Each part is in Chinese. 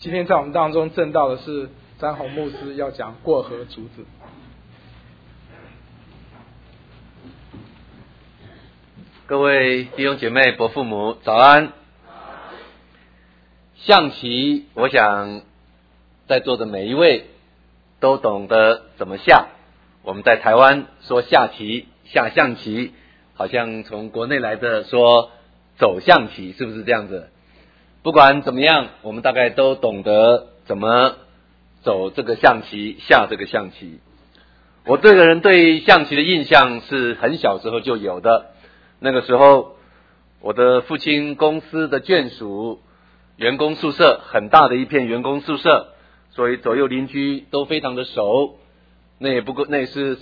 今天在我们当中证道的是詹宏牧师，要讲过河卒子。 各位弟兄姐妹、伯父母，早安。象棋，我想在座的每一位都懂得怎么下。我们在台湾说下棋、下象棋，好像从国内来的说走象棋，是不是这样子？不管怎么样，我们大概都懂得怎么走这个象棋，下这个象棋。我这个人对象棋的印象是很小时候就有的。那个时候，我的父亲公司的眷属员工宿舍，很大的一片员工宿舍，所以左右邻居都非常的熟。那也是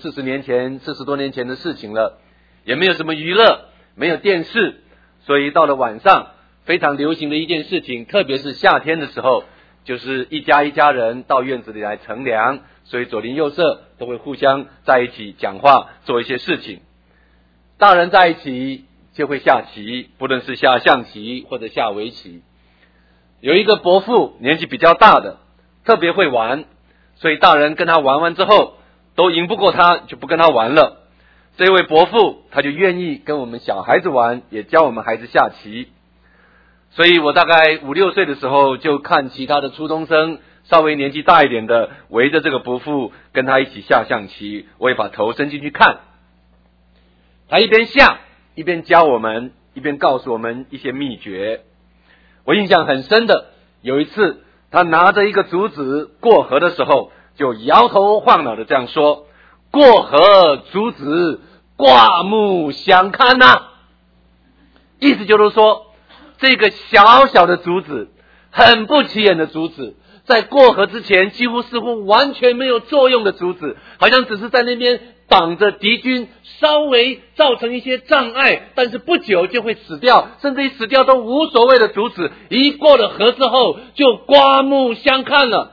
40多年前的事情了，也没有什么娱乐，没有电视，所以到了晚上非常流行的一件事情，特别是夏天的时候，就是一家人到院子里来乘凉，所以左邻右舍都会互相在一起讲话，做一些事情。大人在一起就会下棋，不论是下象棋或者下围棋。有一个伯父年纪比较大的，特别会玩，所以大人跟他玩完之后都赢不过他，就不跟他玩了。这位伯父他就愿意跟我们小孩子玩，也教我们孩子下棋。所以我大概5、6岁的时候，就看其他的初中生稍微年纪大一点的围着这个伯父跟他一起下象棋，我也把头伸进去看。他一边下一边教我们，一边告诉我们一些秘诀。我印象很深的，有一次他拿着一个竹子过河的时候，就摇头晃脑的这样说：过河卒子，刮目相看啊。意思就是说，这个小小的竹子，很不起眼的竹子，在过河之前几乎似乎完全没有作用的竹子，好像只是在那边挡着敌军，稍微造成一些障碍，但是不久就会死掉，甚至于死掉都无所谓的竹子，一过了河之后就刮目相看了。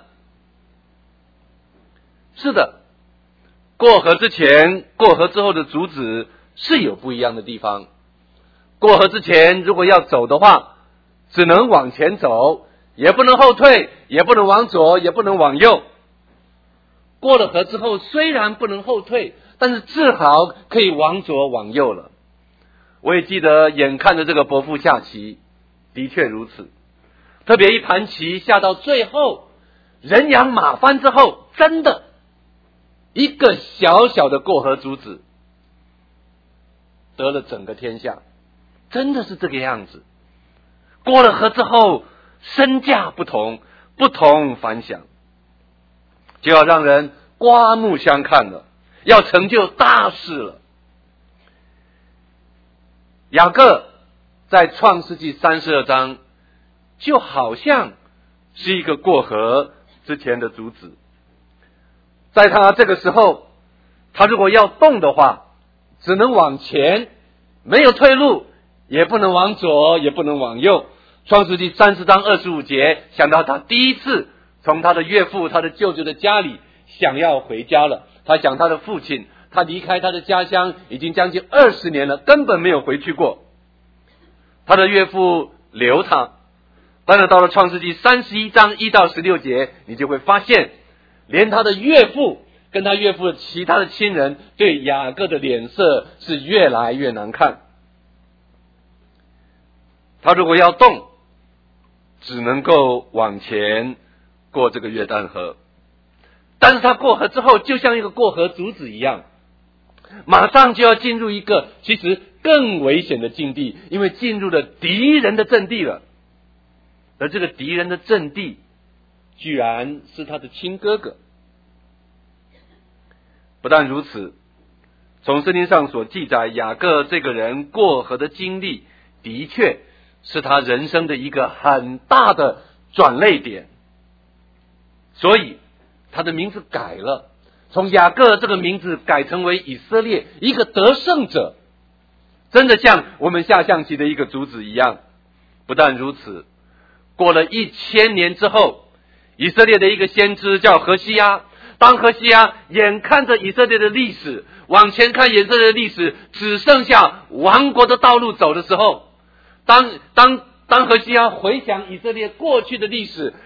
是的，过河之前过河之后的竹子是有不一样的地方。过河之前如果要走的话，只能往前走，也不能后退，也不能往左，也不能往右。过了河之后虽然不能后退，但是至少可以往左往右了。我也记得眼看着这个伯父下棋，的确如此。特别一盘棋下到最后，人仰马翻之后，真的一个小小的过河卒子得了整个天下，真的是这个样子。过了河之后，身价不同，不同凡响，就要让人刮目相看了，要成就大事了。雅各在创世纪32章就好像是一个过河之前的卒子，在他这个时候，他如果要动的话，只能往前，没有退路，也不能往左，也不能往右。创世纪30章25节，想到他第一次从他的岳父、他的舅舅的家里想要回家了。他想他的父亲，他离开他的家乡已经将近20年了，根本没有回去过。他的岳父留他，但是到了创世纪31章1到16节，你就会发现，连他的岳父跟他岳父的其他的亲人对雅各的脸色是越来越难看。他如果要动，只能够往前过这个约旦河，但是他过河之后就像一个过河卒子一样，马上就要进入一个其实更危险的境地，因为进入了敌人的阵地了。而这个敌人的阵地居然是他的亲哥哥。不但如此，从圣经上所记载，雅各这个人过河的经历的确是他人生的一个很大的转捩点，所以他的名字改了，从雅各这个名字改成为以色列，一个得胜者，真的像我们下象棋的一个卒子一样。不但如此，过了1000年之后，以色列的一个先知叫何西阿，当何西阿眼看着以色列的历史往前看，以色列的历史只剩下亡国的道路走的时候，当何西阿回想以色列过去的历史，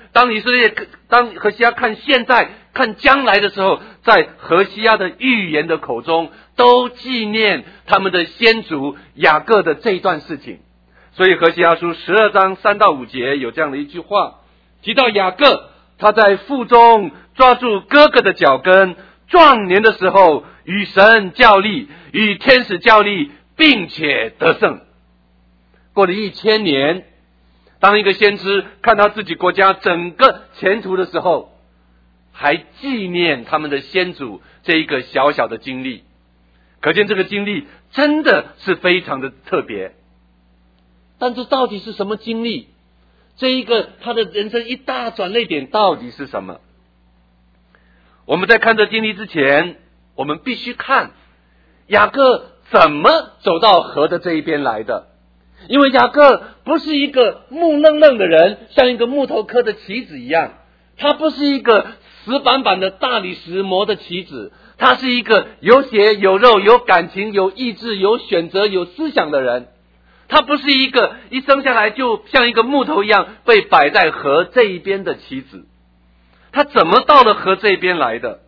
当何西阿看现在看将来的时候，在何西阿的预言的口中都纪念他们的先祖雅各的这一段事情。所以何西阿书12章3到5节有这样的一句话，提到雅各他在腹中抓住哥哥的脚跟，壮年的时候与神较力，与天使较力，并且得胜。过了1000年，当一个先知看到自己国家整个前途的时候，还纪念他们的先祖这一个小小的经历，可见这个经历真的是非常的特别。但这到底是什么经历？这一个他的人生一大转捩点到底是什么？我们在看这经历之前，我们必须看雅各怎么走到河的这一边来的。因为雅各不是一个木愣愣的人，像一个木头刻的棋子一样，他不是一个死板板的大理石磨的棋子，他是一个有血有肉有感情有意志有选择有思想的人。他不是一个一生下来就像一个木头一样被摆在河这一边的棋子。他怎么到了河这边来的？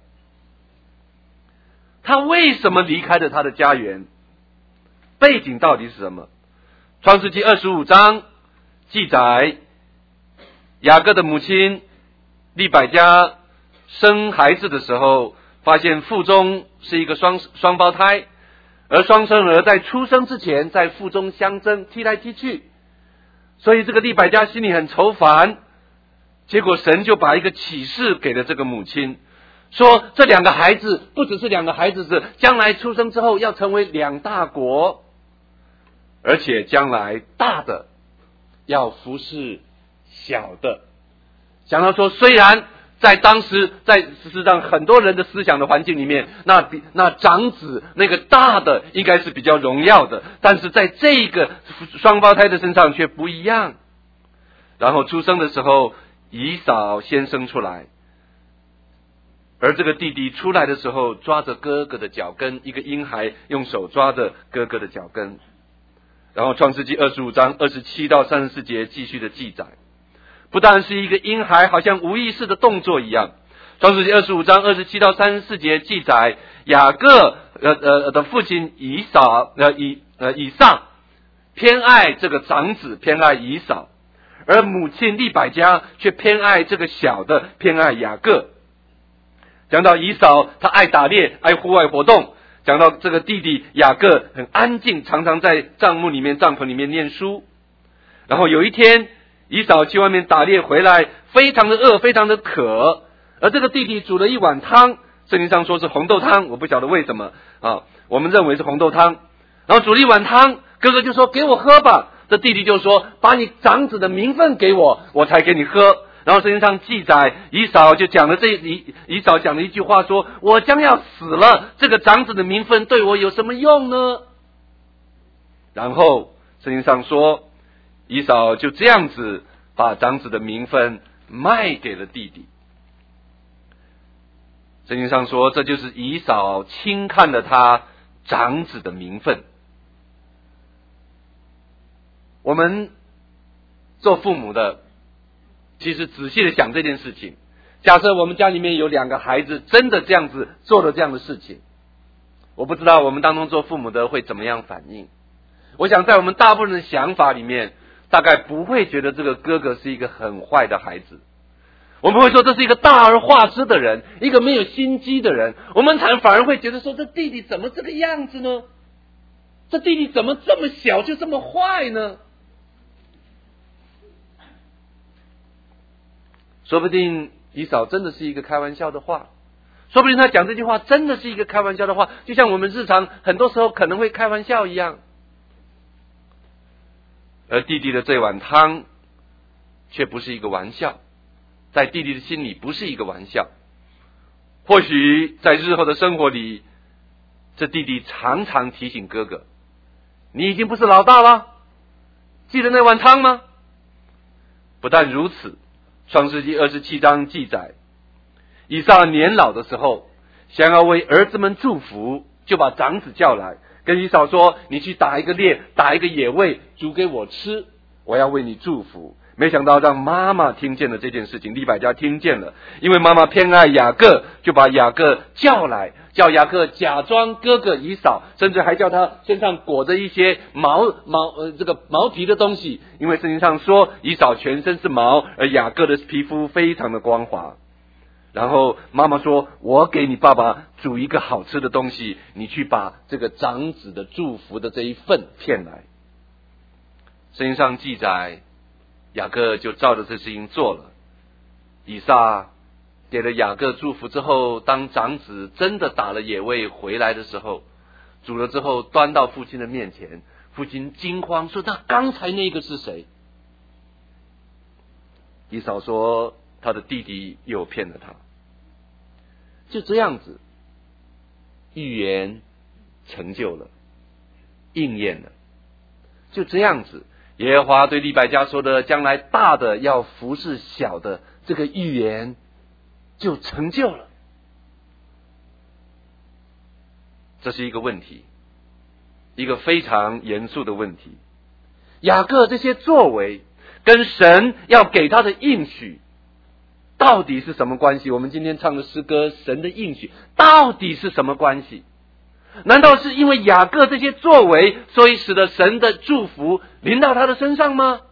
他为什么离开了他的家园？背景到底是什么？创世纪25章记载，雅各的母亲利百加生孩子的时候，发现腹中是一个双胞胎，而双生儿在出生之前在腹中相争，踢来踢去，所以这个利百加心里很愁烦。结果神就把一个启示给了这个母亲，说这两个孩子不只是两个孩子，是将来出生之后要成为2大国，而且将来大的要服侍小的。讲到说，虽然在当时在事实上很多人的思想的环境里面，那长子那个大的应该是比较荣耀的，但是在这个双胞胎的身上却不一样。然后出生的时候，以扫先生出来，而这个弟弟出来的时候抓着哥哥的脚跟，一个婴孩用手抓着哥哥的脚跟。然后创世纪25章27到34节继续的记载，不但是一个婴孩好像无意识的动作一样。创世纪25章27到34节记载，雅各的父亲以撒偏爱这个长子，偏爱以扫，而母亲利百加却偏爱这个小的，偏爱雅各。讲到以扫，他爱打猎，爱户外活动。讲到这个弟弟雅各很安静，常常在帐篷里面念书。然后有一天，以扫去外面打猎回来，非常的饿，非常的渴，而这个弟弟煮了一碗汤，圣经上说是红豆汤，我不晓得为什么啊，我们认为是红豆汤。然后煮了一碗汤，哥哥就说给我喝吧，这弟弟就说把你长子的名分给我，我才给你喝。然后圣经上记载，以扫讲了一句话说，我将要死了，这个长子的名分对我有什么用呢？然后圣经上说，以扫就这样子把长子的名分卖给了弟弟。圣经上说，这就是以扫轻看了他长子的名分。我们做父母的其实仔细的想这件事情，假设我们家里面有2个孩子真的这样子做了这样的事情，我不知道我们当中做父母的会怎么样反应。我想在我们大部分的想法里面，大概不会觉得这个哥哥是一个很坏的孩子，我们会说这是一个大而化之的人，一个没有心机的人。我们反而会觉得说，这弟弟怎么这个样子呢？这弟弟怎么这么小就这么坏呢？说不定以扫真的是一个开玩笑的话，说不定他讲这句话真的是一个开玩笑的话，就像我们日常很多时候可能会开玩笑一样。而弟弟的这碗汤却不是一个玩笑，在弟弟的心里不是一个玩笑。或许在日后的生活里，这弟弟常常提醒哥哥，你已经不是老大了，记得那碗汤吗？不但如此，创世纪27章记载，以撒年老的时候，想要为儿子们祝福，就把长子叫来，跟以扫说，你去打一个猎，打一个野味，煮给我吃，我要为你祝福。 没想到让妈妈听见了这件事情，利百加听见了，因为妈妈偏爱雅各，就把雅各叫来，叫雅各假装哥哥以扫，甚至还叫他身上裹着一些毛皮的东西，因为圣经上说以扫全身是毛，而雅各的皮肤非常的光滑。然后妈妈说，我给你爸爸煮一个好吃的东西，你去把这个长子的祝福的这一份骗来。圣经上记载，雅各就照着这事情做了。以撒给了雅各祝福之后，当长子真的打了野味回来的时候，煮了之后端到父亲的面前，父亲惊慌说，那刚才那个是谁？以扫说，他的弟弟又骗了他。就这样子，预言成就了，应验了。就这样子，耶和华对利百加说的将来大的要服侍小的这个预言就成就了。这是一个问题，一个非常严肃的问题。雅各这些作为跟神要给他的应许到底是什么关系？我们今天唱的诗歌，神的应许到底是什么关系？难道是因为雅各这些作为，所以使得神的祝福临到他的身上吗？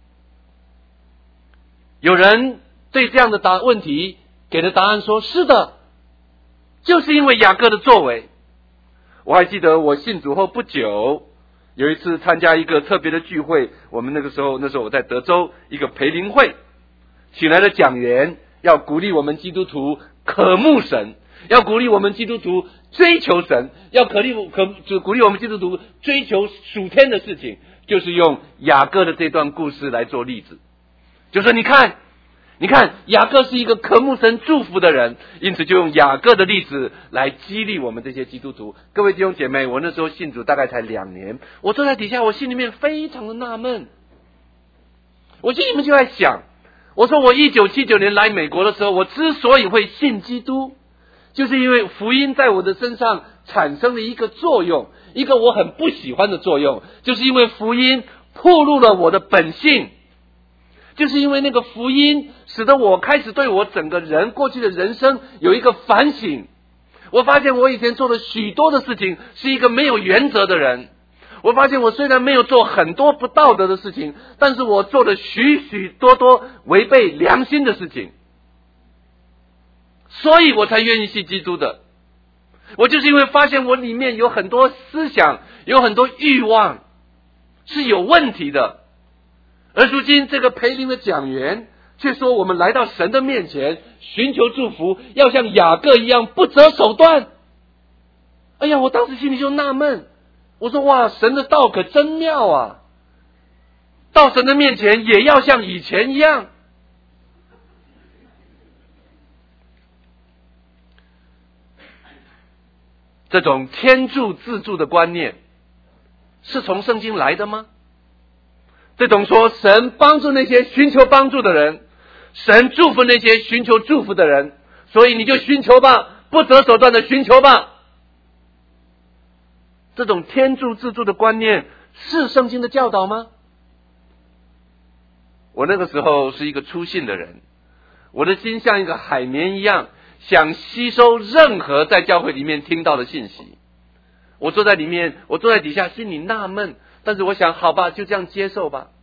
有人对这样的问题给的答案说，是的，就是因为雅各的作为。我还记得我信主后不久，有一次参加一个特别的聚会，我们那时候我在德州一个培灵会，请来的讲员要鼓励我们基督徒渴慕神，要鼓励我们基督徒追求神，要鼓励我们基督徒追求属天的事情，就是用雅各的这段故事来做例子。就说你看雅各是一个渴慕神祝福的人，因此就用雅各的例子来激励我们这些基督徒。各位弟兄姐妹，我那时候信主大概才2年，我坐在底下，我心里面非常的纳闷，我心里面就在想，我说我1979年来美国的时候，我之所以会信基督，就是因为福音在我的身上产生了一个作用，一个我很不喜欢的作用，就是因为福音暴露了我的本性，就是因为那个福音使得我开始对我整个人过去的人生有一个反省。我发现我以前做了许多的事情是一个没有原则的人，我发现我虽然没有做很多不道德的事情，但是我做了许许多多违背良心的事情，所以我才愿意信基督的。我就是因为发现我里面有很多思想，有很多欲望是有问题的。而如今这个培灵的讲员却说，我们来到神的面前寻求祝福，要像雅各一样不择手段。哎呀，我当时心里就纳闷，我说哇，神的道可真妙啊，到神的面前也要像以前一样。这种天助自助的观念是从圣经来的吗？这种说神帮助那些寻求帮助的人，神祝福那些寻求祝福的人，所以你就寻求吧，不择手段的寻求吧。这种天助自助的观念是圣经的教导吗？我那个时候是一个初信的人，我的心像一个海绵一样，想吸收任何在教会里面听到的信息。我坐在里面，我坐在底下，心里纳闷，但是我想好吧，就这样接受吧。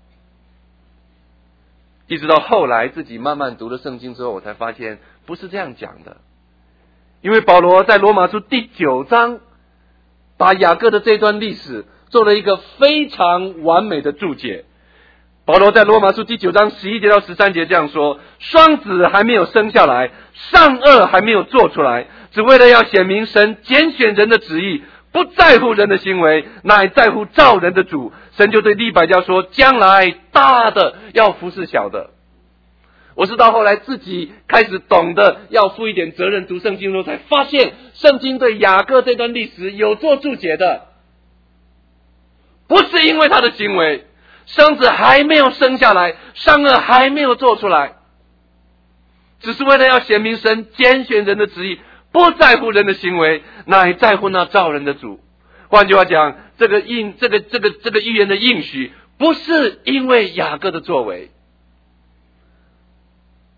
一直到后来自己慢慢读了圣经之后，我才发现不是这样讲的。因为保罗在罗马书第9章把雅各的这段历史做了一个非常完美的注解。保罗在罗马书第9章11节到13节这样说，双子还没有生下来，善恶还没有做出来，只为了要显明神拣选人的旨意，不在乎人的行为，乃在乎造人的主。神就对利百加说，将来大的要服侍小的。我是到后来自己开始懂得要负一点责任，读圣经的时候才发现，圣经对雅各这段历史有做注解的，不是因为他的行为，生子还没有生下来，善恶还没有做出来，只是为了要显明神拣选人的旨意，不在乎人的行为，乃在乎那造人的主。换句话讲，这个预言的应许不是因为雅各的作为，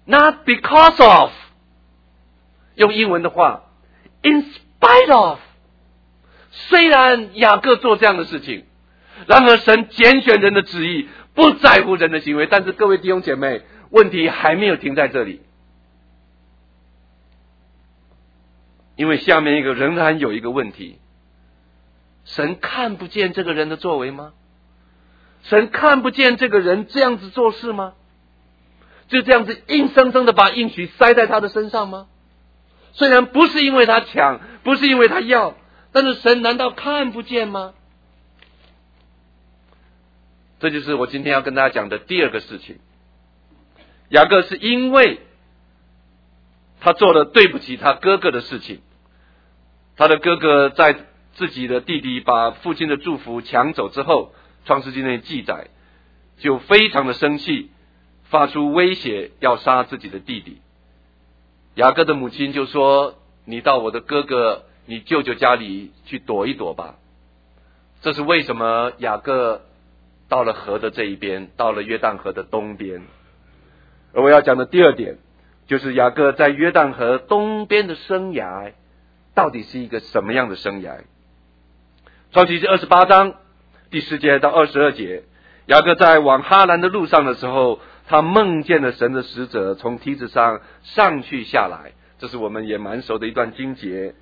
not because of， 用英文的话 in spite of。 虽然雅各做这样的事情，然而神拣选人的旨意，不在乎人的行为。但是各位弟兄姐妹，问题还没有停在这里，因为下面一个仍然有一个问题：神看不见这个人的作为吗？神看不见这个人这样子做事吗？就这样子硬生生的把应许塞在他的身上吗？虽然不是因为他抢，不是因为他要，但是神难道看不见吗？这就是我今天要跟大家讲的第二个事情。雅各是因为他做了对不起他哥哥的事情，他的哥哥在自己的弟弟把父亲的祝福抢走之后，创世纪内记载，就非常的生气，发出威胁要杀自己的弟弟。雅各的母亲就说：你到我的哥哥你舅舅家里去躲一躲吧。这是为什么雅各到了河的这一边，到了约旦河的东边。而我要讲的第二点，就是雅各在约旦河东边的生涯到底是一个什么样的生涯。创世记28章第10节到22节，雅各在往哈兰的路上的时候，他梦见了神的使者从梯子上上去下来，这是我们也蛮熟的一段经节。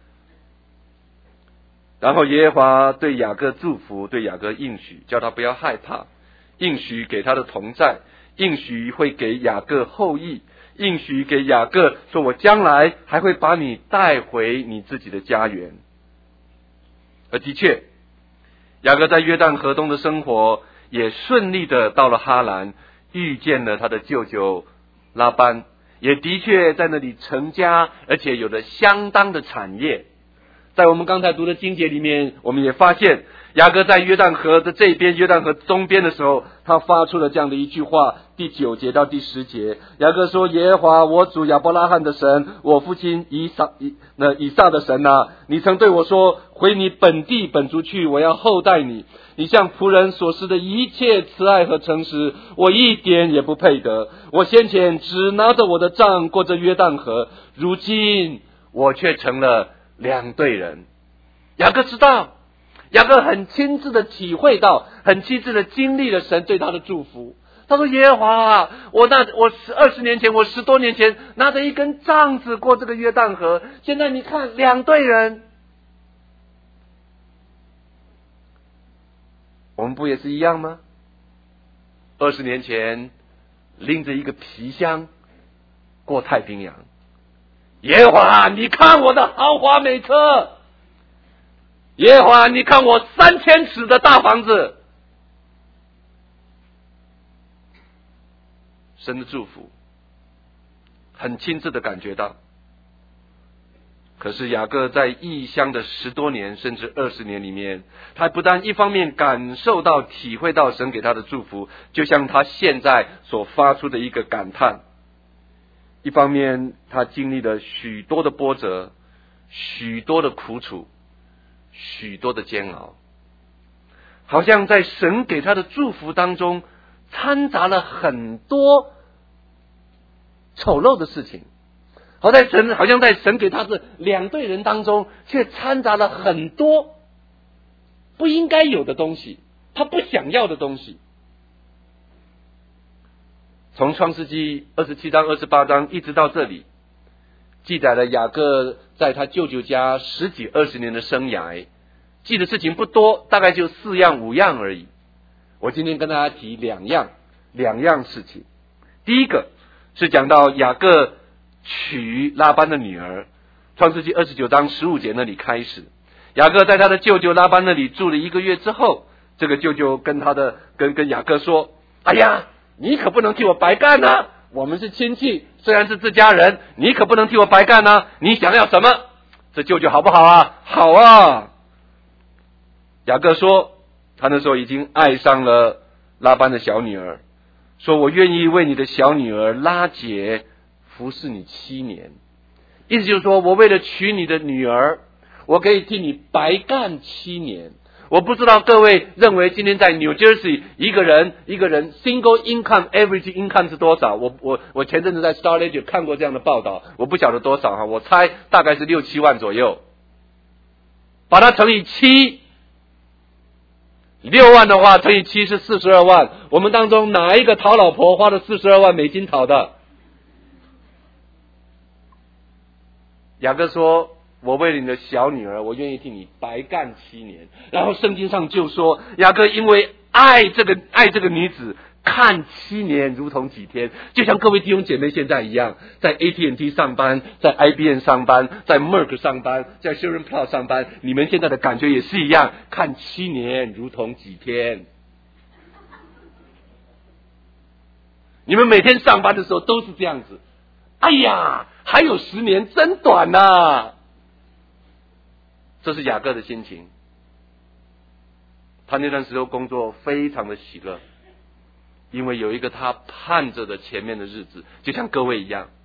然后耶和华对雅各祝福，对雅各应许，叫他不要害怕，应许给他的同在，应许会给雅各后裔，应许给雅各说，我将来还会把你带回你自己的家园。而的确，雅各在约旦河东的生活也顺利的到了哈兰，遇见了他的舅舅拉班，也的确在那里成家，而且有了相当的产业。在我们刚才读的经节里面，我们也发现雅各在约旦河的这边，约旦河东边的时候，他发出了这样的一句话，第9节到第10节，雅各说：耶和华我主亚伯拉罕的神，我父亲以撒的神啊，你曾对我说，回你本地本族去，我要厚待你，你向仆人所施的一切慈爱和诚实，我一点也不配得。我先前只拿着我的杖过着约旦河，如今我却成了两队人。雅各知道，雅各很亲自的体会到，很亲自的经历了神对他的祝福。他说：耶和华，我20年前，我10多年前拿着一根杖子过这个约旦河，现在你看两队人。我们不也是一样吗？20年前拎着一个皮箱过太平洋，耶和华，你看我的豪华美车，耶和华，你看我3000尺的大房子。神的祝福很亲自的感觉到。可是雅各在异乡的10多年甚至20年里面，他不但一方面感受到体会到神给他的祝福，就像他现在所发出的一个感叹，一方面他经历了许多的波折，许多的苦楚，许多的煎熬，好像在神给他的祝福当中掺杂了很多丑陋的事情，好像在神给他的两队人当中却掺杂了很多不应该有的东西，他不想要的东西。从创世纪27章28章一直到这里，记载了雅各在他舅舅家10几20年的生涯，记的事情不多，大概就4样5样而已。我今天跟大家提两样事情。第一个是讲到雅各娶拉班的女儿，创世纪29章15节那里开始。雅各在他的舅舅拉班那里住了1个月之后，这个舅舅跟雅各说：哎呀，你可不能替我白干啊，我们是亲戚，虽然是自家人，你可不能替我白干啊，你想要什么？这舅舅好不好啊？好啊。雅各说他那时候已经爱上了拉班的小女儿，说我愿意为你的小女儿拉结服侍你7年，意思就是说，我为了娶你的女儿，我可以替你白干7年， 我不知道各位认为今天在 New Jersey 一个人 single income average income 是多少？我前阵子在 Star Ledger 看过这样的报道，我不晓得多少哈，我猜大概是6-7万左右。把它乘以7，6万的话乘以7是42万。我们当中哪一个讨老婆花了42万美金讨的？雅各说，我为了你的小女儿，我愿意替你白干7年。然后圣经上就说，雅各因为爱这个女子，看7年如同几天。就像各位弟兄姐妹现在一样，在 AT&T 上班，在 IBM 上班，在 Merck 上班，在 Sherwin Plough 上班，你们现在的感觉也是一样，看7年如同几天。你们每天上班的时候都是这样子，哎呀，还有10年真短啊。这是雅各的心情。他那段时候工作非常的喜乐，因为有一个他盼着的前面的日子，就像各位一样。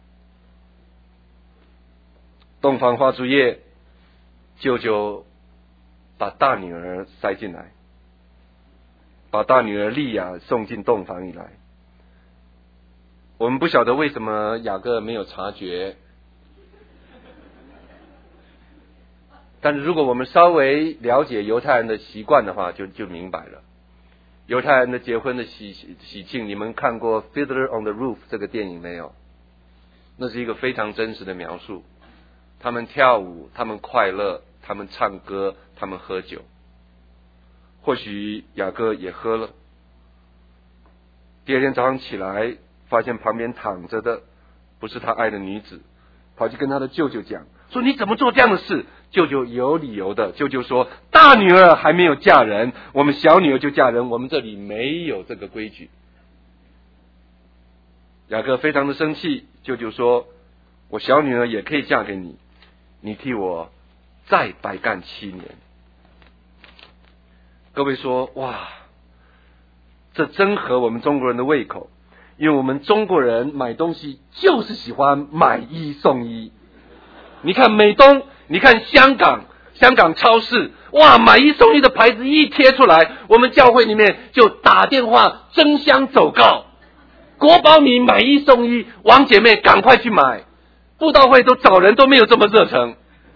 洞房花烛夜，舅舅把大女儿塞进来，把大女儿利亚送进洞房里来。我们不晓得为什么雅各没有察觉，但是如果我们稍微了解犹太人的习惯的话，就明白了。犹太人的结婚的喜庆，你们看过《Fiddler on the Roof》这个电影没有？那是一个非常真实的描述。他们跳舞，他们快乐，他们唱歌，他们喝酒。或许雅各也喝了。第二天早上起来，发现旁边躺着的不是他爱的女子，跑去跟他的舅舅讲，说你怎么做这样的事？舅舅有理由的，舅舅说，大女儿还没有嫁人，我们小女儿就嫁人，我们这里没有这个规矩。雅各非常的生气，舅舅说，我小女儿也可以嫁给你，你替我再白干7年。各位说，哇，这真合我们中国人的胃口，因为我们中国人买东西就是喜欢买1送1。你看美东，你看香港超市，哇，买1送1的牌子一贴出来，我们教会里面就打电话争相走告，国宝米买1送1，王姐妹赶快去买，布道会都找人都没有这么热诚。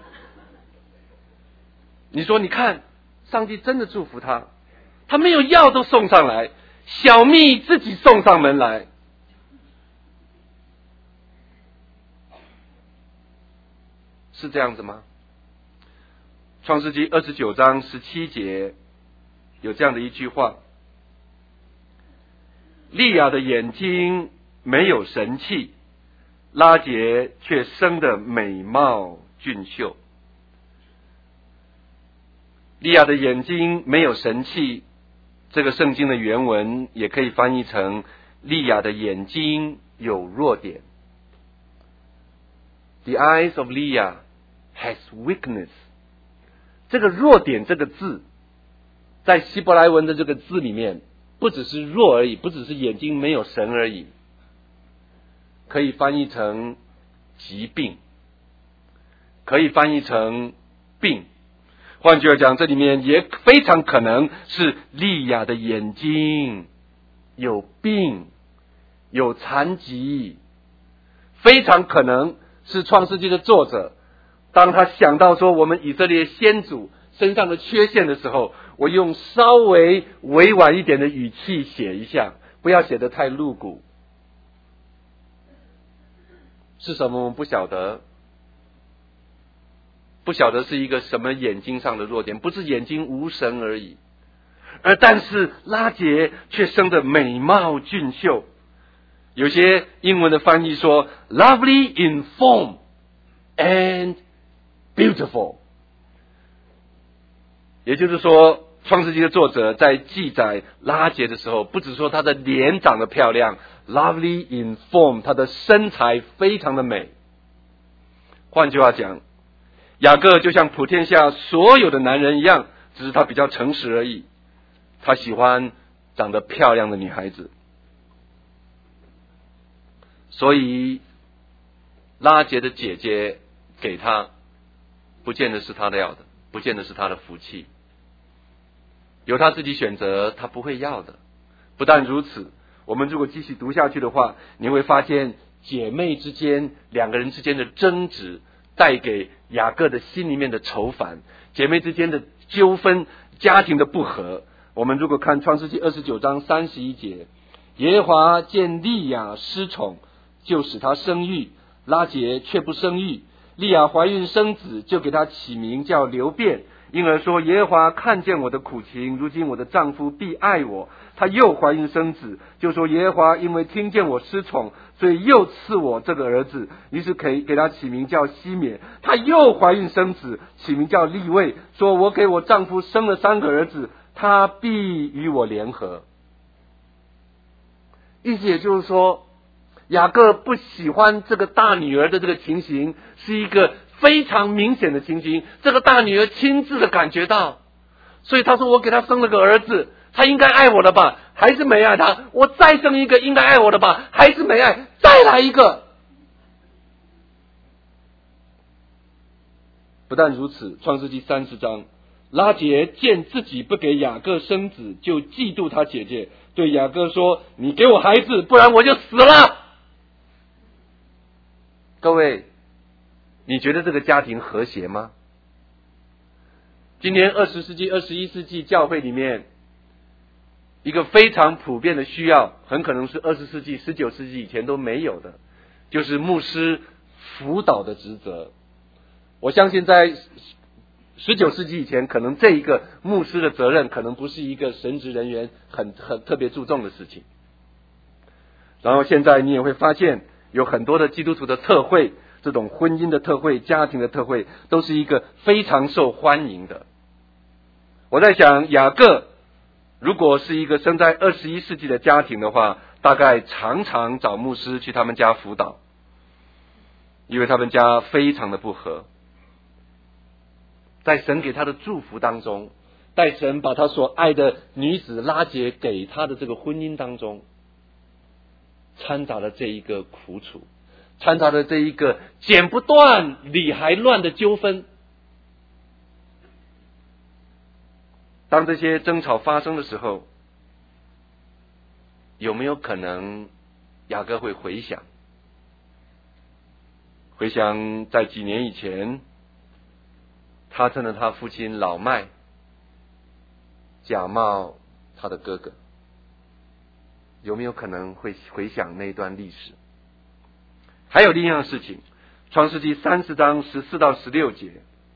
你说你看，上帝真的祝福他，他没有药都送上来，小蜜自己送上门来。是这样子吗？创世纪29章17节有这样的一句话，利亚的眼睛没有神气，拉结却生得美貌俊秀。利亚的眼睛没有神气，这个圣经的原文也可以翻译成利亚的眼睛有弱点。The eyes of Leah has weakness。 这个弱点这个字，在希伯来文的这个字里面，不只是弱而已，不只是眼睛没有神而已，可以翻译成疾病，可以翻译成病。换句话讲，这里面也非常可能是利亚的眼睛有病，有残疾，非常可能是创世纪的作者，当他想到说我们以色列先祖身上的缺陷的时候，我用稍微委婉一点的语气写一下，不要写得太露骨。是什么我们不晓得，不晓得是一个什么眼睛上的弱点，不是眼睛无神而已，但是拉结却生得美貌俊秀。有些英文的翻译说 lovely in form and beautiful， 也就是说创世纪的作者在记载拉结的时候，不只说她的脸长得漂亮， lovely in form， 她的身材非常的美。换句话讲，雅各就像普天下所有的男人一样，只是他比较诚实而已，他喜欢长得漂亮的女孩子。所以拉结的姐姐给他，不见得是他的要的，不见得是他的福气。 由他自己选择，他不会要的。不但如此，我们如果继续读下去的话，你会发现姐妹之间两个人之间的争执带给雅各的心里面的愁烦，姐妹之间的纠纷，家庭的不和。我们如果看创世纪29章31节，耶和华见利亚失宠，就使她生育，拉结却不生育。利亚怀孕生子，就给她起名叫流便，因而说耶和华看见我的苦情，如今我的丈夫必爱我。她又怀孕生子，就说耶和华因为听见我失宠，所以又赐我这个儿子，于是给他起名叫西缅。她又怀孕生子，起名叫利位，说我给我丈夫生了3个儿子，他必与我联合。意思也就是说，雅各不喜欢这个大女儿的这个情形，是一个非常明显的情形，这个大女儿亲自的感觉到，所以他说我给他生了个儿子，他应该爱我的吧，还是没爱他，我再生一个应该爱我的吧，还是没爱，再来一个。不但如此，创世纪30章，拉结见自己不给雅各生子，就嫉妒他姐姐，对雅各说，你给我孩子，不然我就死了。各位，你觉得这个家庭和谐吗？今天20世纪、21世纪教会里面一个非常普遍的需要，很可能是20世纪、19世纪以前都没有的，就是牧师辅导的职责。我相信在19世纪以前，可能这一个牧师的责任可能不是一个神职人员很特别注重的事情。然后现在你也会发现，有很多的基督徒的特会，这种婚姻的特会、家庭的特会，都是一个非常受欢迎的。我在想，雅各如果是一个生在21世纪的家庭的话，大概常常找牧师去他们家辅导，因为他们家非常的不和。在神给他的祝福当中，在神把他所爱的女子拉结给他的这个婚姻当中，掺杂了这一个苦楚，掺杂了这一个剪不断理还乱的纠纷。当这些争吵发生的时候，有没有可能雅各会回想在几年以前，他趁着他父亲老迈假冒他的哥哥，有没有可能会回想那段历史？还有另一样事情，创世纪30章14到16节，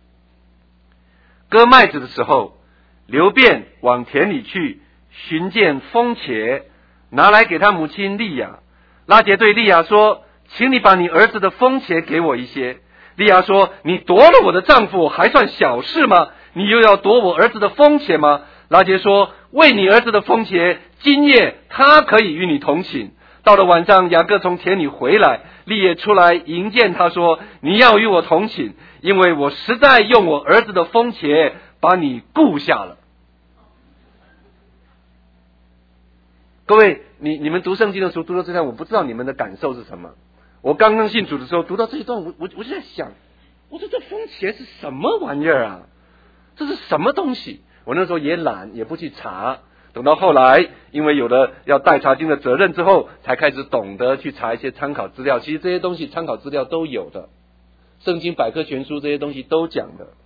割麦子的时候，流便往田里去，寻见风茄，拿来给他母亲利亚。拉结对利亚说，请你把你儿子的风茄给我一些。利亚说，你夺了我的丈夫还算小事吗？你又要夺我儿子的风茄吗？拉结说，为你儿子的风茄，今夜他可以与你同寝。到了晚上，雅各从田里回来，利亚出来迎见他说，你要与我同寝，因为我实在用我儿子的风茄把你顾下了。各位，你们读圣经的时候，读到这段，我不知道你们的感受是什么。我刚刚信主的时候，读到这一段，我就在想，我说这风茄是什么玩意儿啊？这是什么东西？我那时候也懒，也不去查。等到后来，因为有了要带查经的责任之后，才开始懂得去查一些参考资料。其实这些东西参考资料都有的，圣经百科全书这些东西都讲的。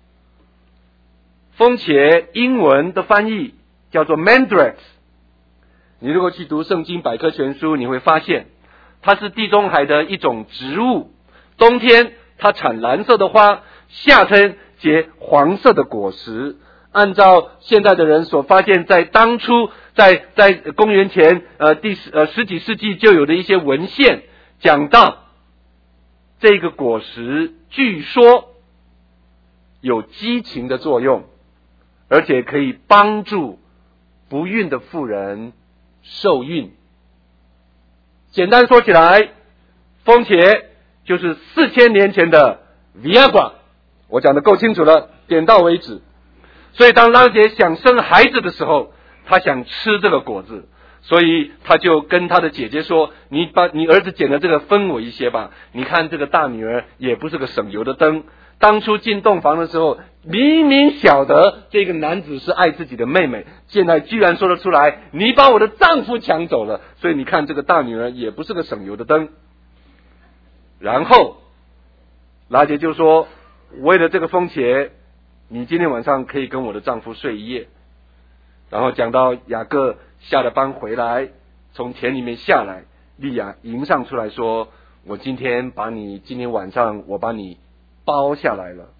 风茄英文的翻译叫做 mandrake。你如果去读圣经百科全书，你会发现它是地中海的一种植物，冬天它产蓝色的花，夏天结黄色的果实。按照现在的人所发现，在当初在公元前十几世纪就有的一些文献讲到，这个果实据说有激情的作用，而且可以帮助不孕的妇人受孕。简单说起来，风茄就是4000年前的 Viagra， 我讲的够清楚了，点到为止。所以当拉结想生孩子的时候，他想吃这个果子，所以他就跟他的姐姐说，你把你儿子捡的这个分我一些吧，你看这个大女儿也不是个省油的灯， 当初进洞房的时候，明明晓得这个男子是爱自己的妹妹，现在居然说得出来，你把我的丈夫抢走了。所以你看，这个大女儿也不是个省油的灯。然后拉结就说，为了这个封且，你今天晚上可以跟我的丈夫睡一夜。然后讲到雅各下了班回来，从田里面下来，利亚迎上出来说，我今天晚上我把你包下来了。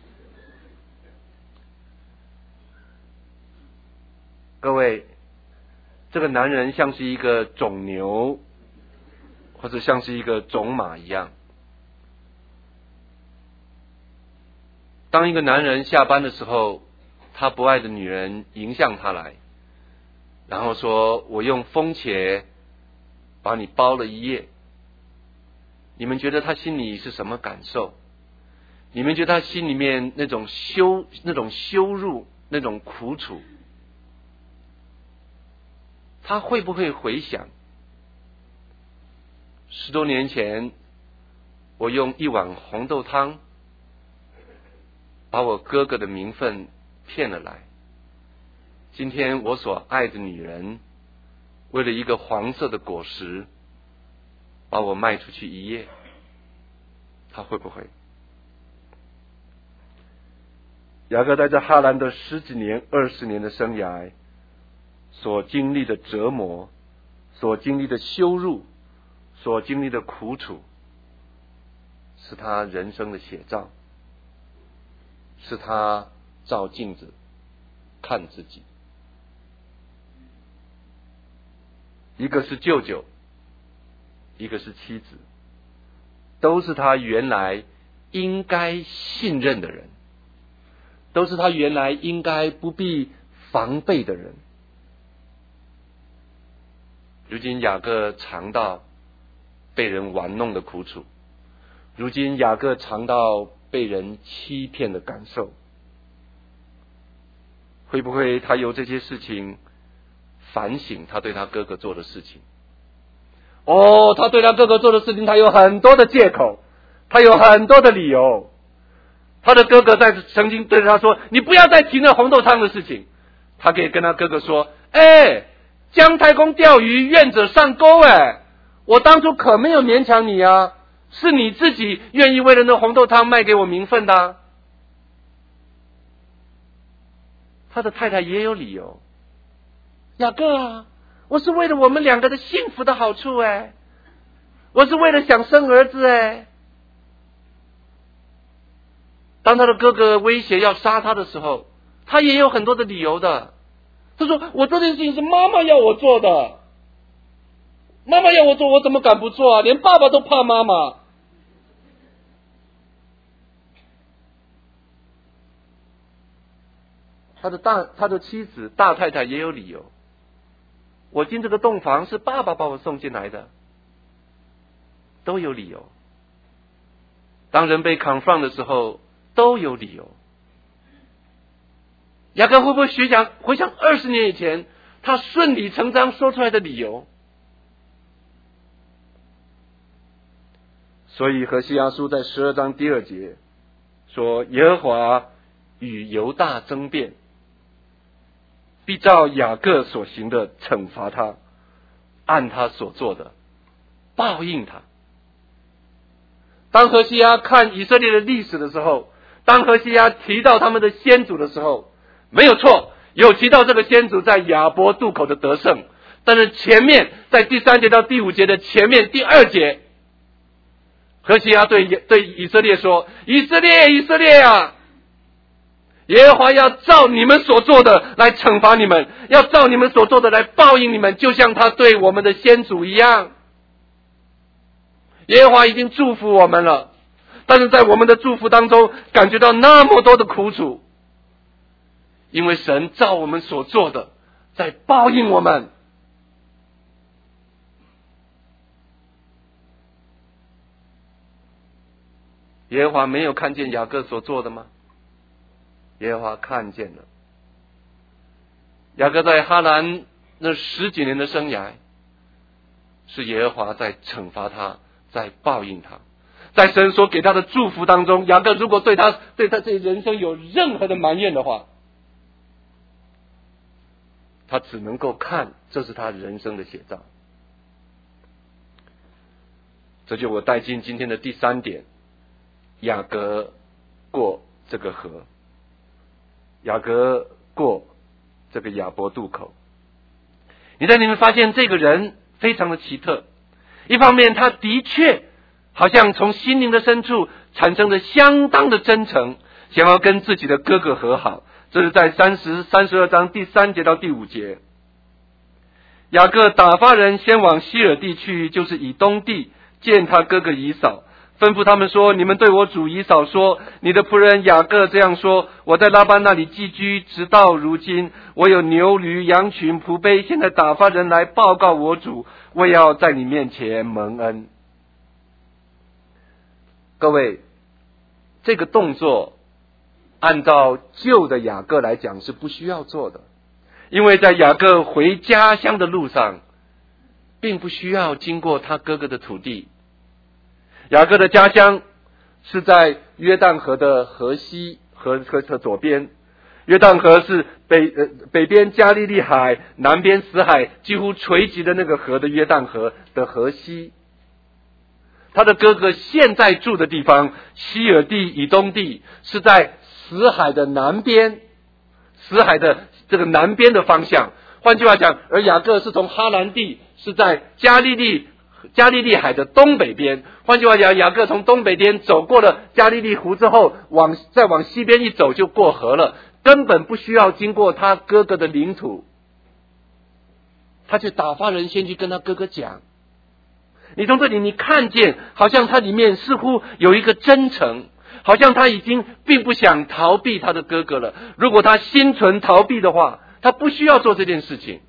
各位，这个男人像是一个种牛，或者像是一个种马一样。当一个男人下班的时候，他不爱的女人迎向他来，然后说，我用风且把你包了一夜。你们觉得他心里是什么感受？你们觉得他心里面那种羞辱，那种苦楚，他会不会回想10多年前我用一碗红豆汤把我哥哥的名分骗了来，今天我所爱的女人为了一个黄色的果实把我卖出去一夜，他会不会？雅各在这哈兰的10几年、20年的生涯所经历的折磨，所经历的羞辱，所经历的苦楚，是他人生的写照，是他照镜子看自己。一个是舅舅，一个是妻子，都是他原来应该信任的人，都是他原来应该不必防备的人。如今雅各尝到被人玩弄的苦楚，如今雅各尝到被人欺骗的感受，会不会他由这些事情反省他对他哥哥做的事情？他对他哥哥做的事情，他有很多的借口，他有很多的理由。他的哥哥曾经对他说，你不要再提那红豆汤的事情。他可以跟他哥哥说，姜太公钓鱼，愿者上钩，我当初可没有勉强你啊，是你自己愿意为了那红豆汤卖给我名分的啊。他的太太也有理由，雅各啊，我是为了我们两个的幸福的好处，我是为了想生儿子。当他的哥哥威胁要杀他的时候，他也有很多的理由的。他说，我这件事情是妈妈要我做的，妈妈要我做，我怎么敢不做啊？连爸爸都怕妈妈。他的妻子大太太也有理由，我进这个洞房是爸爸把我送进来的，都有理由。当人被 confront 的时候都有理由。雅各会不会回想20年以前他顺理成章说出来的理由？所以何西阿书在12章第2节说，耶和华与犹大争辩，必照雅各所行的惩罚他，按他所做的报应他。当何西阿看以色列的历史的时候，当何西阿提到他们的先祖的时候，没有错，有提到这个先祖在亚伯渡口的得胜，但是前面在第3节到第5节的前面第2节，何西阿对以色列说，以色列啊，耶和华要照你们所做的来惩罚你们，要照你们所做的来报应你们，就像他对我们的先祖一样。耶和华已经祝福我们了，但是在我们的祝福当中感觉到那么多的苦楚，因为神照我们所做的在报应我们。耶和华没有看见雅各所做的吗？耶和华看见了。雅各在哈兰那10几年的生涯，是耶和华在惩罚他，在报应他。 在神所给他的祝福当中，雅各如果对他这人生有任何的埋怨的话，他只能够看这是他人生的写照。这就我带进今天的第3点，雅各过这个河，雅各过这个雅博渡口。你在里面发现这个人非常的奇特，一方面他的确好像从心灵的深处产生了相当的真诚，想要跟自己的哥哥和好，这是在32章第3节到第5节。雅各打发人先往西珥地去，就是以东地，见他哥哥以扫，吩咐他们说，你们对我主以扫说，你的仆人雅各这样说，我在拉班那里寄居，直到如今，我有牛驴羊群仆婢，现在打发人来报告我主，我要在你面前蒙恩。各位，这个动作按照旧的雅各来讲是不需要做的，因为在雅各回家乡的路上并不需要经过他哥哥的土地。雅各的家乡是在约旦河的河西和左边，约旦河是北边加利利海，南边死海，几乎垂直的那个河的约旦河的河西。他的哥哥现在住的地方西珥地以东地是在死海的南边，死海的这个南边的方向。换句话讲，而雅各是从哈兰地，是在加利利海的东北边。换句话讲，雅各从东北边走过了加利利湖之后，再往西边一走就过河了，根本不需要经过他哥哥的领土。他就打发人先去跟他哥哥讲。你从这里你看见，好像他里面似乎有一个真诚，好像他已经并不想逃避他的哥哥了。如果他心存逃避的话，他不需要做这件事情。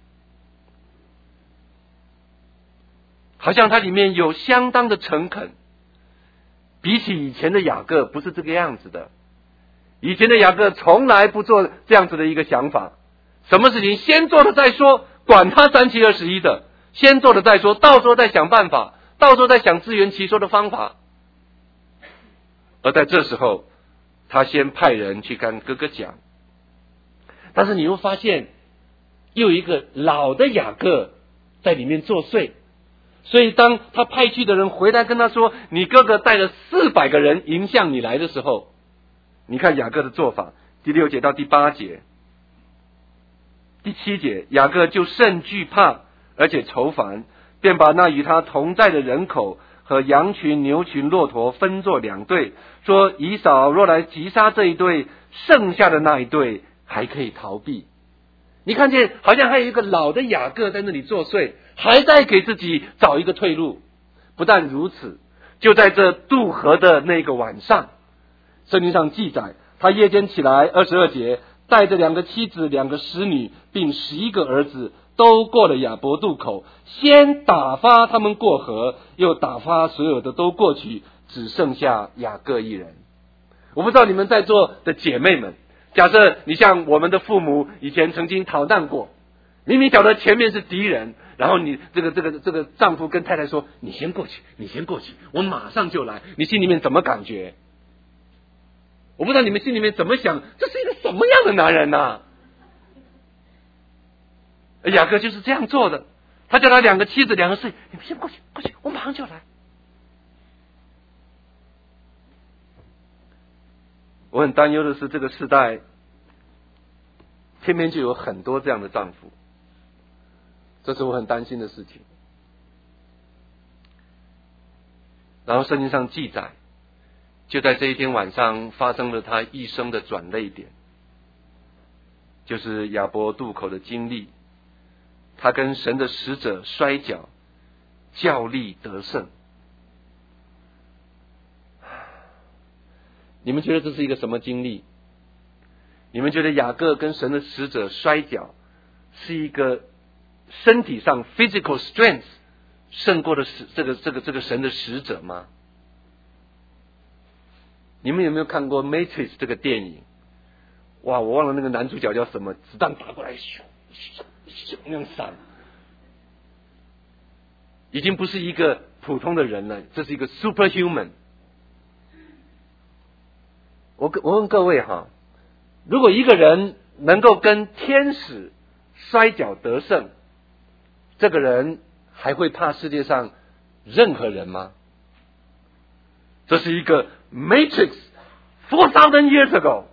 好像他里面有相当的诚恳，比起以前的雅各不是这个样子的。以前的雅各从来不做这样子的一个想法，什么事情先做了再说，管他3七21的，先做了再说，到时候再想办法，到时候再想自圆其说的方法。而在这时候，他先派人去跟哥哥讲。但是你又发现，又有一个老的雅各在里面作祟。所以当他派去的人回来跟他说，你哥哥带了400个人迎向你来的时候，你看雅各的做法，第6节到第8节。第7节，雅各就甚惧怕，而且愁烦，便把那与他同在的人口和羊群牛群骆驼分作2队，说以扫若来击杀这一队，剩下的那一队还可以逃避。你看见好像还有一个老的雅各在那里作祟，还在给自己找一个退路。不但如此，就在这渡河的那个晚上，圣经上记载，他夜间起来，22节，带着2个妻子2个使女并11个儿子，都过了雅博渡口，先打发他们过河，又打发所有的都过去，只剩下雅各一人。我不知道你们在座的姐妹们，假设你像我们的父母以前曾经逃难过，明明晓得前面是敌人，然后你这个丈夫跟太太说，你先过去，你先过去，我马上就来，你心里面怎么感觉？我不知道你们心里面怎么想，这是一个什么样的男人啊？雅各就是这样做的，他叫他2个妻子2个侍女，你们先过去，过去，我马上就来。我很担忧的是，这个世代偏偏就有很多这样的丈夫，这是我很担心的事情。然后圣经上记载，就在这一天晚上发生了他一生的转捩点，就是雅博渡口的经历。他跟神的使者摔跤，较力得胜。你们觉得这是一个什么经历？你们觉得雅各跟神的使者摔跤是一个身体上 physical strength 胜过了这个神的使者吗？你们有没有看过 Matrix 这个电影？哇，我忘了那个男主角叫什么，子弹打过来，咻咻咻那样闪，已经不是一个普通的人了，这是一个 superhuman。 我问各位哈，如果一个人能够跟天使摔跤得胜，这个人还会怕世界上任何人吗？这是一个 Matrix 4,000 years ago。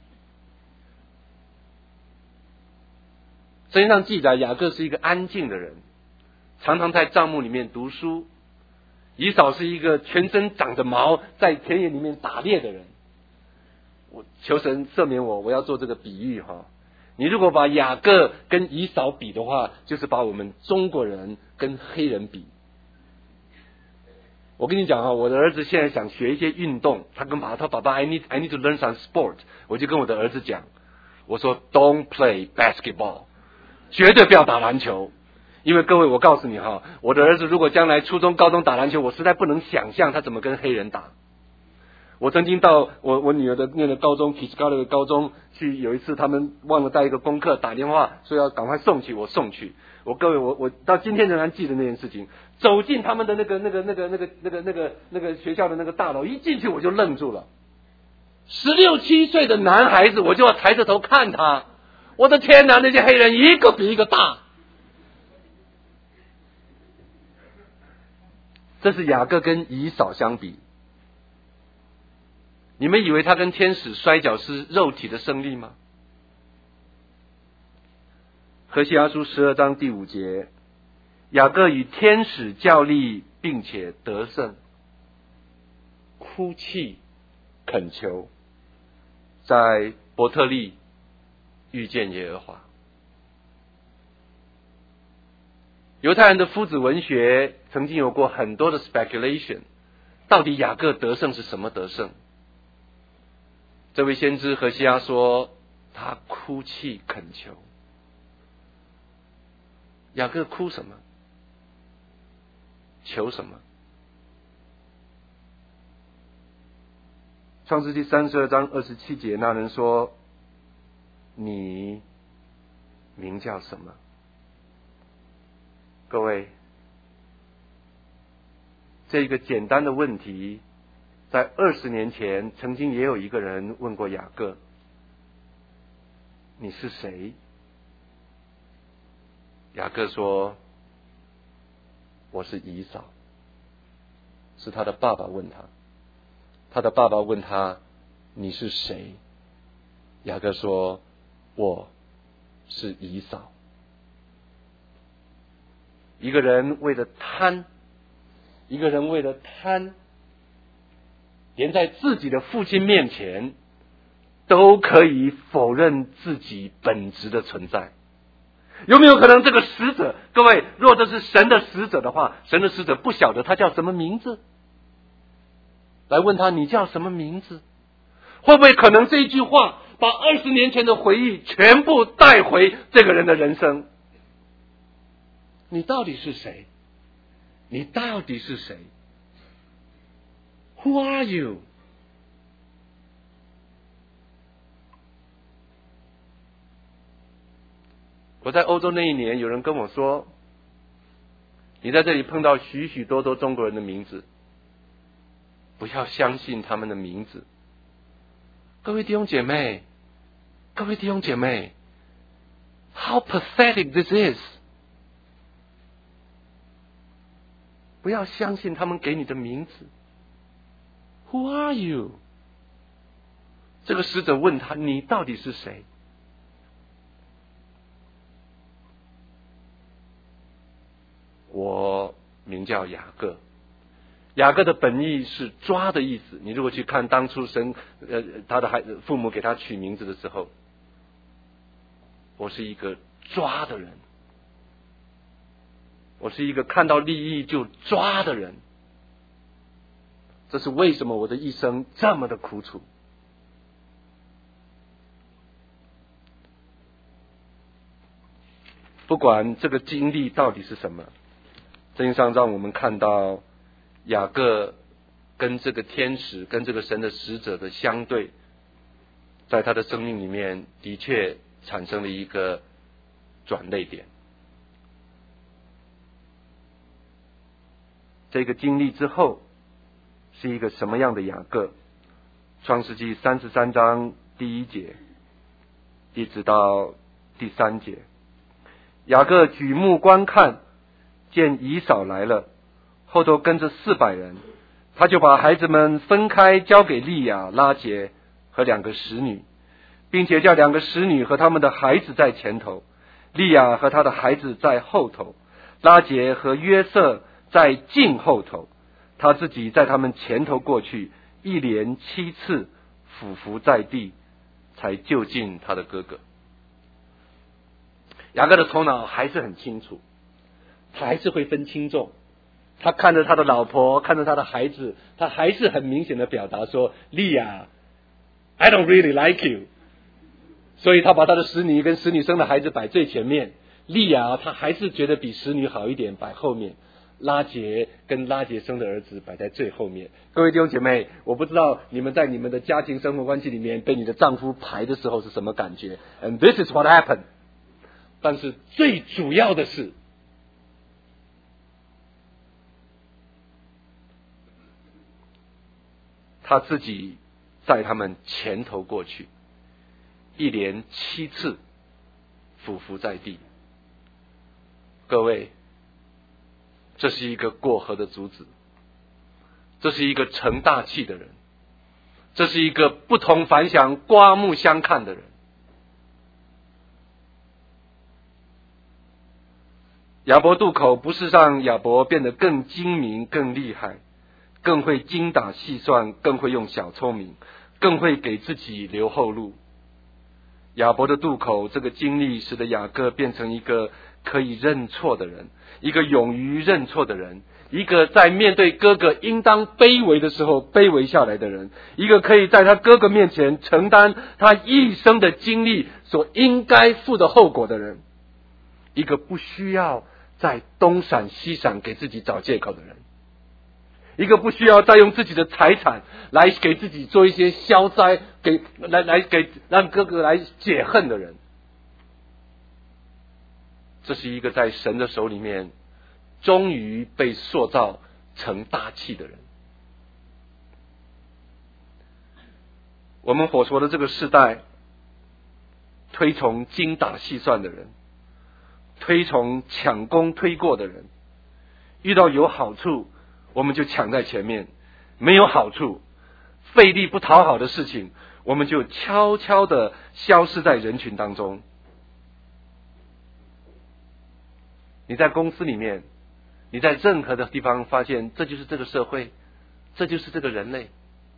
圣经上记载，雅各是一个安静的人，常常在帐幕里面读书。以扫是一个全身长着毛，在田野里面打猎的人。我求神赦免我要做这个比喻哈。你如果把雅各跟以扫比的话，就是把我们中国人跟黑人比。我跟你讲哈，我的儿子现在想学一些运动，他爸爸 I need to learn some sport， 我就跟我的儿子讲，我说 Don't play basketball， 绝对不要打篮球。因为各位，我告诉你哈，我的儿子如果将来初中、高中打篮球，我实在不能想象他怎么跟黑人打。我曾经到我女儿的念的高中 Kisgara 的高中去，有一次他们忘了带一个功课，打电话说要赶快送去，我送去。各位，我到今天仍然记得那件事情。走进他们的那个学校的那个大楼，一进去我就愣住了。16、17岁的男孩子，我就要抬着头看他。我的天哪，那些黑人一个比一个大。这是雅各跟以扫相比。你们以为他跟天使摔跤是肉体的胜利吗？何西阿书12章第5节，雅各与天使较力，并且得胜，哭泣恳求，在伯特利遇见耶和华。犹太人的夫子文学曾经有过很多的 speculation， 到底雅各得胜是什么得胜？这位先知何西阿说，他哭泣恳求。雅各哭什么？求什么？创世纪32章27节，那人说，你名叫什么？各位，这个简单的问题，在20年前曾经也有一个人问过雅各，你是谁？雅各说，我是以扫。是他的爸爸问他，他的爸爸问他，你是谁？雅各说，我是以扫。一个人为了贪，连在自己的父亲面前都可以否认自己本质的存在。有没有可能这个使者，各位，若这是神的使者的话，神的使者不晓得他叫什么名字，来问他，你叫什么名字？会不会可能这一句话把20年前的回忆全部带回这个人的人生？你到底是谁？你到底是谁？ Who are you？ 我在欧洲那一年，有人跟我说，你在这里碰到许许多多中国人的名字，不要相信他们的名字。各位弟兄姐妹， How pathetic this is！ 不要相信他们给你的名字。Who are you？ 这个使者问他，你到底是谁？我名叫雅各。雅各的本意是抓的意思。你如果去看当初神他的父母给他取名字的时候，我是一个抓的人，我是一个看到利益就抓的人。这是为什么我的一生这么的苦楚。不管这个经历到底是什么，圣经上让我们看到雅各跟这个天使跟这个神的使者的相对，在他的生命里面的确产生了一个转捩点。这个经历之后是一个什么样的雅各？ 创世纪33章第1节一直到第3节，雅各举目观看，见以扫来了，后头跟着400人，他就把孩子们分开，交给利亚、拉结和2个使女，并且叫2个使女和他们的孩子在前头，利亚和他的孩子在后头，拉结和约瑟在近后头，他自己在他们前头过去，一连7次俯伏在地，才就近他的哥哥。雅各的头脑还是很清楚，他还是会分轻重，他看着他的老婆，看着他的孩子，他还是很明显的表达说，利亚 I don't really like you， 所以他把他的使女跟使女生的孩子摆最前面，利亚他还是觉得比使女好一点，摆后面，拉结跟拉结生的儿子摆在最后面。各位弟兄姐妹，我不知道你们在你们的家庭生活关系里面被你的丈夫排的时候是什么感觉， and this is what happened。 但是最主要的是，他自己在他们前头过去，一连7次俯伏在地。各位，这是一个过河的卒子，这是一个成大器的人，这是一个不同凡响、刮目相看的人。亚伯渡口不是让亚伯变得更精明、更厉害，更会精打细算，更会用小聪明，更会给自己留后路。亚伯的渡口这个经历使得雅各变成一个可以认错的人，一个勇于认错的人，一个在面对哥哥应当卑微的时候卑微下来的人，一个可以在他哥哥面前承担他一生的经历所应该负的后果的人，一个不需要再东闪西闪给自己找借口的人，一个不需要再用自己的财产来给自己做一些消灾，让哥哥来解恨的人。这是一个在神的手里面终于被塑造成大器的人。我们所说的这个世代推崇精打细算的人，推崇抢功推过的人，遇到有好处我们就抢在前面，没有好处费力不讨好的事情我们就悄悄地消失在人群当中。你在公司里面，你在任何的地方发现，这就是这个社会，这就是这个人类。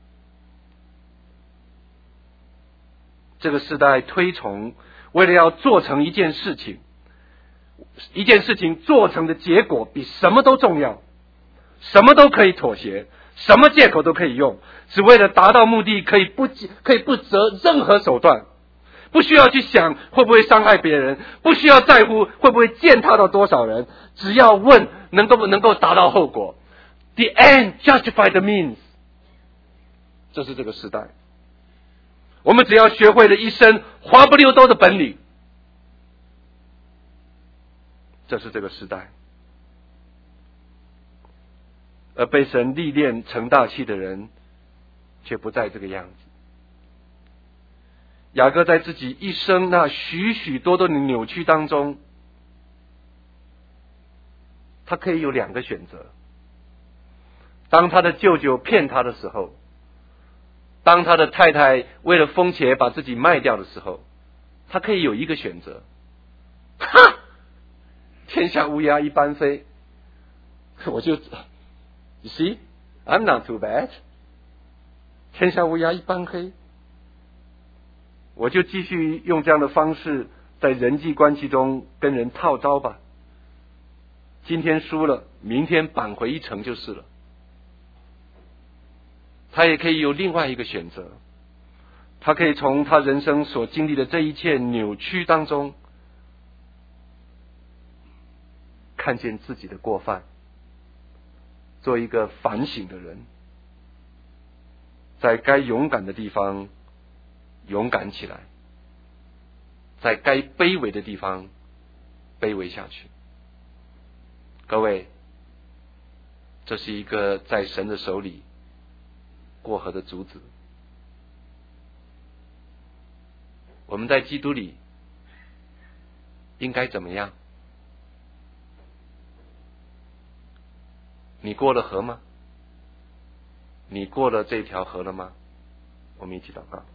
这个时代推崇为了要做成一件事情，一件事情做成的结果比什么都重要，什么都可以妥协，什么借口都可以用，只为了达到目的可以不择任何手段，不需要去想会不会伤害别人，不需要在乎会不会践踏到多少人，只要问能够达到后果。 The end justify the means。 这是这个时代，我们只要学会了一身滑不溜兜的本领。这是这个时代，而被神历练成大器的人却不再这个样子。雅各在自己一生那许许多多的扭曲当中，他可以有2个选择。当他的舅舅骗他的时候，当他的太太为了风钱把自己卖掉的时候，他可以有一个选择，哈，天下乌鸦一般飞，我就 You see, I'm not too bad， 天下乌鸦一般黑，我就继续用这样的方式在人际关系中跟人套招吧，今天输了，明天扳回一城就是了。他也可以有另外一个选择，他可以从他人生所经历的这一切扭曲当中看见自己的过犯，做一个反省的人，在该勇敢的地方勇敢起来，在该卑微的地方卑微下去。各位，这是一个在神的手里过河的卒子， 我们在基督里应该怎么样？你过了河吗？你过了这条河了吗？我们一起祷告。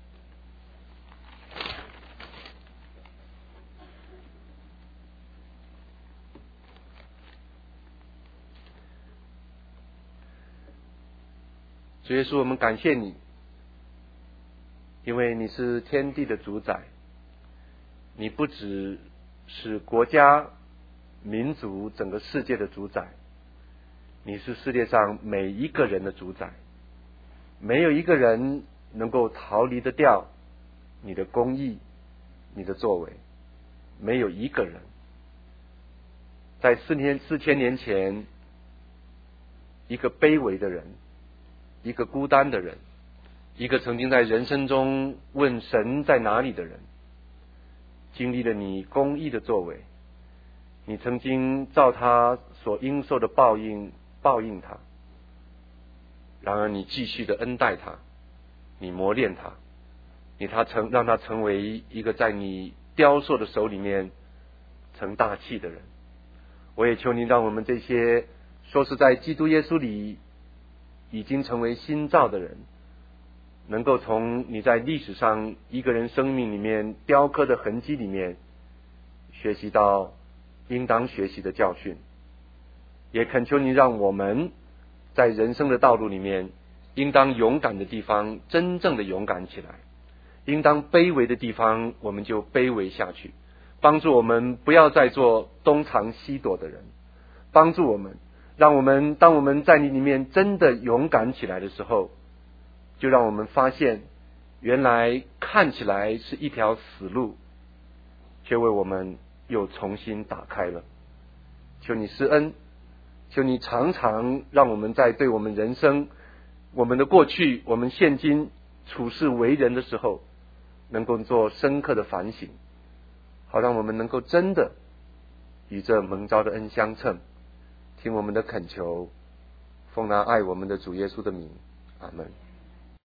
主耶稣，我们感谢你，因为你是天地的主宰，你不只是国家、民族、整个世界的主宰，你是世界上每一个人的主宰，没有一个人能够逃离得掉你的公义、你的作为，没有一个人。在4000年前，一个卑微的人，一个孤单的人，一个曾经在人生中问神在哪里的人，经历了你公义的作为，你曾经照他所应受的报应他，然而你继续的恩待他，你磨练他，让他成为一个在你雕塑的手里面成大器的人。我也求你让我们这些说是在基督耶稣里已经成为新造的人，能够从你在历史上一个人生命里面雕刻的痕迹里面学习到应当学习的教训，也恳求你让我们在人生的道路里面应当勇敢的地方真正的勇敢起来，应当卑微的地方我们就卑微下去，帮助我们不要再做东藏西躲的人，帮助我们，让我们当我们在你里面真的勇敢起来的时候，就让我们发现原来看起来是一条死路，却为我们又重新打开了。求你施恩，求你常常让我们在对我们人生、我们的过去、我们现今处事为人的时候，能够做深刻的反省，好让我们能够真的与这蒙召的恩相称。听我们的恳求，奉那爱我们的主耶稣的名，阿们。